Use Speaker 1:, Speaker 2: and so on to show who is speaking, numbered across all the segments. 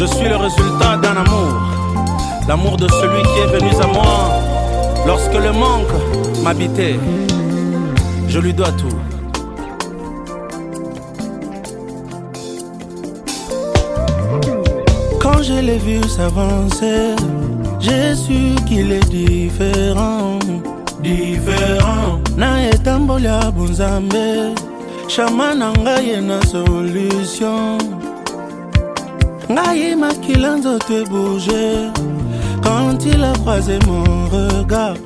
Speaker 1: Je suis le résultat d'un amour, l'amour de celui qui est venu à moi lorsque le manque m'habitait. Je lui dois tout. Quand je l'ai vu s'avancer, j'ai su qu'il est différent. Différent. Na etambola bunzambe, chamana ngaye na solution. Ngaye makilanzo te bouger quand il a croisé mon regard.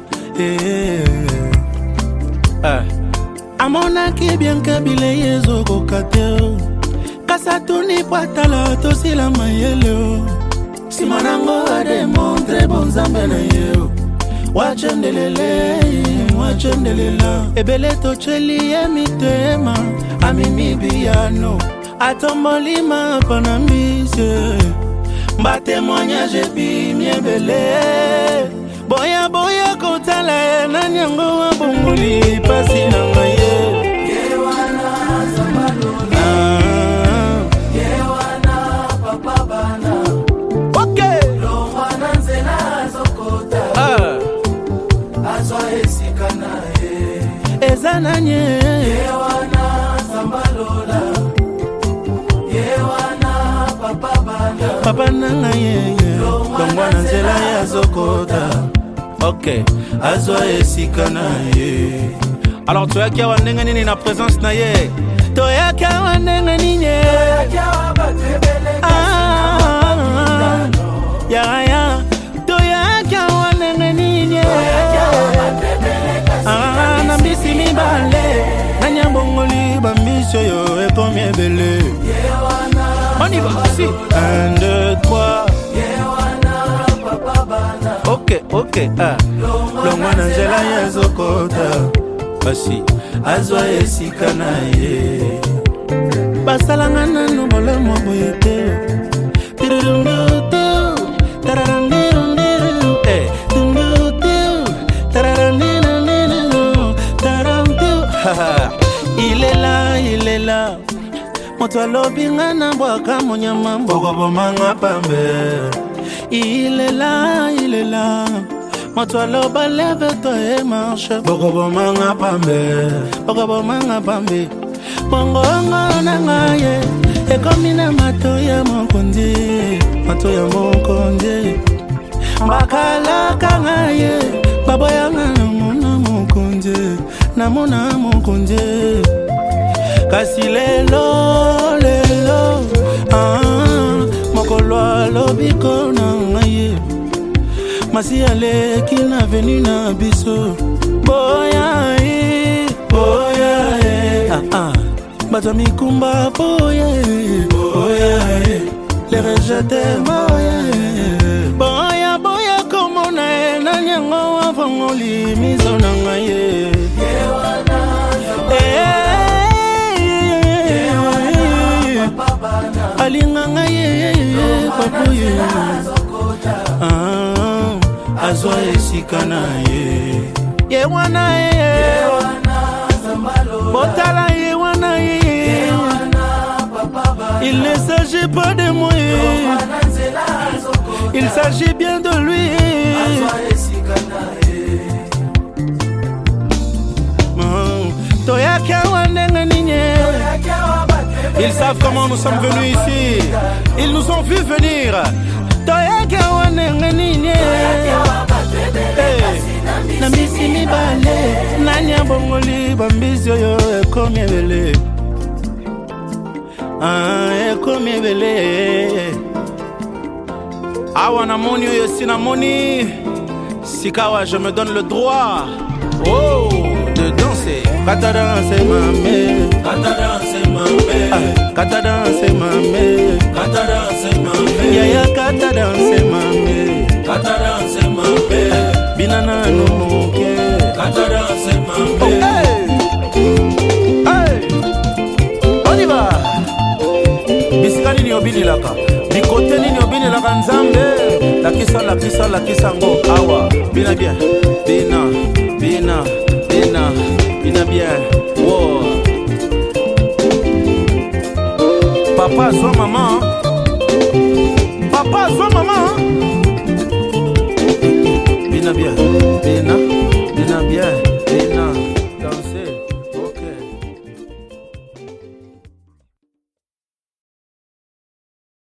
Speaker 1: Amonaki bien kabile yezo kokateo. Kasatuni patala tosi la mayelo. Simanango a démontré bonzambe na yeo. Wachendelele, wachendelela. Ebele tocheli emitema, amimi biano. Atombolima panambise. Mba témoignage bi miebele. Boya boya kotala na nyango wa bongoli pasi na maye. Yewana zambalona. Yewana papa bana. Okay. Longwana nzela zokota. Azwa esikana ye. Ezananye. Yewana zambalona. Yewana papa bana. Papa nanga ye. Longwana nzela ya zokota. Ok, azwa esikana ye. Alors toya kia wandenga nini na présence na ye. Toya kia wandenga nini. Ya toya kia wandenga nini. Nambisi mibale. Nanyambongoli bambisyo yo ekomi ebele. On y va, si. 1, 2, 3. Ok, ok, Longwana nzela ya zokota. Basi, azwa esikana ye. Basalanga nanu molemo boyete. Tirurundutu, tararandirundiru. Tundutu, tararandirundiru. Tarantu, il est là. Moto alobinga na bwaka monyama mbogo bomanga pambe. Il est là. Moto aloba lève-toi et marche. Bogo bomanga pambe. Bongo nanga ye. Ekomina mato ya mokonde. Mbakala kanga ye. Baboyanga namona mokonde. Kasi lelo. Mokolo lobiko nanga ye. Masi ale ki na venu na biso. Boya e. Bato mikumba boya e. Les rejetés boya komo na e. Na nyango avongoli mizo nanga ye. Alinganga ye papu ye. Azwa esikana ye. Yewana ye. Botala yewana ye. Il ne s'agit pas de moi. Il s'agit bien de lui. Toyaka wandenga ninye. Ils savent comment nous sommes venus ici. Ils nous ont vu venir. Toyaka wandenga ninye. Nambisi mibale. Nanya bongoli bambisi yo ekomi ebele. Ekomi ebele. Awa namoni oyo sinamoni. Sikawa, je me donne le droit. Oh, de danser. Kata danse mame. Kata danse mame. Yaya kata danse mame. Binana no moke. Kata danse mame. Hey, on y va. Bisikani ni obini laka. Bikote ni obini laka nzambe. Lakisa ngo awa. Bina bien. Bina bien. Wow. Papa, sois maman. Papa, sois maman. Bien, bien.